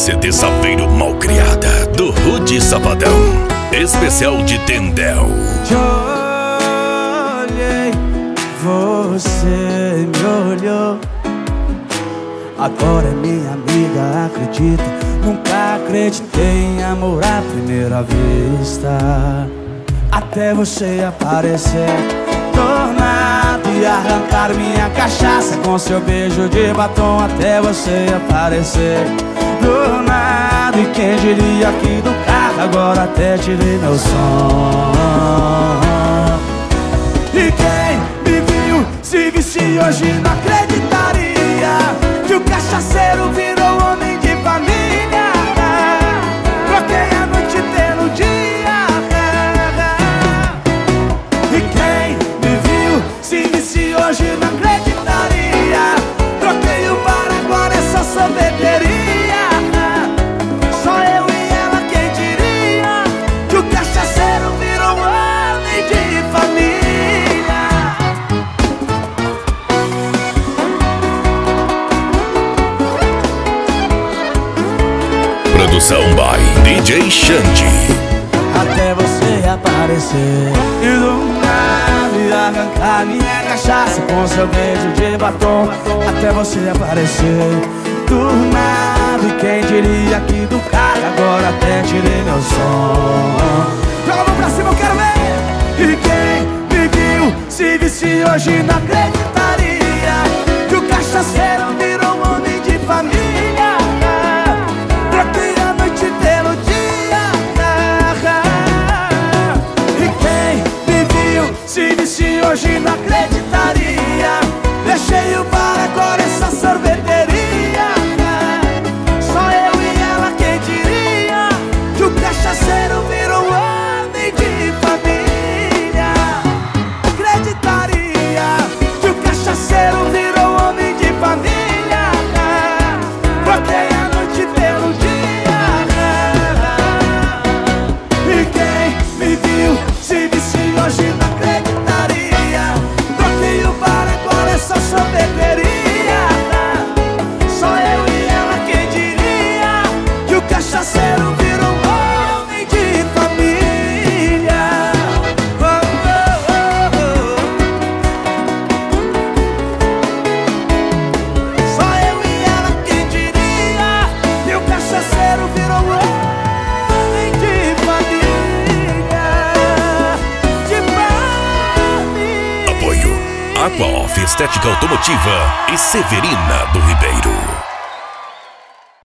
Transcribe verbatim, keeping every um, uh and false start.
C D Saveiro Malcriada, do Rude Safadão, especial de Tendel. Te olhei, você me olhou. Agora é minha amiga, acredita. Nunca acreditei em amor à primeira vista, até você aparecer do nada e arrancar minha cachaça com seu beijo de batom. Até você aparecer do nada, e quem diria que do carro agora até tirei meu som. E quem me viu se visse hoje não acreditaria que o cachaceiro virou homem de família. Troquei a noite pelo dia. E quem me viu se visse hoje não acreditaria. Troquei o bar, agora é só sorveteria. Só eu e ela, quem diria que o cachaceiro virou homem de família. Produção by D J Xande. Até você aparecer e do nada arrancar minha cachaça com seu beijo de batom. Até você aparecer do nada, e quem diria que do carro agora até tirei meu som. Joga a mão pra cima, eu quero ver. E quem me viu se visse hoje não acreditaria que o cachaceiro virou um homem de família. Troquei a noite pelo dia. E quem me viu se visse hoje não acreditaria. Deixei o bar, agora essa sorveteria. Só eu e ela, quem diria que o cachaceiro virou um homem de família. Acreditaria que o cachaceiro virou um homem de família. Troquei a noite pelo dia. E quem me viu se visse hoje não acreditaria. Troquei o bar, agora é só sorveteria. Só eu e ela, quem diria que o cachaceiro virou um homem de família. Oh, oh, oh, oh. Só eu e ela, quem diria que o cachaceiro virou um homem de família. De família. Apoio Aqua Off Estética Automotiva e Severina do Ribeiro.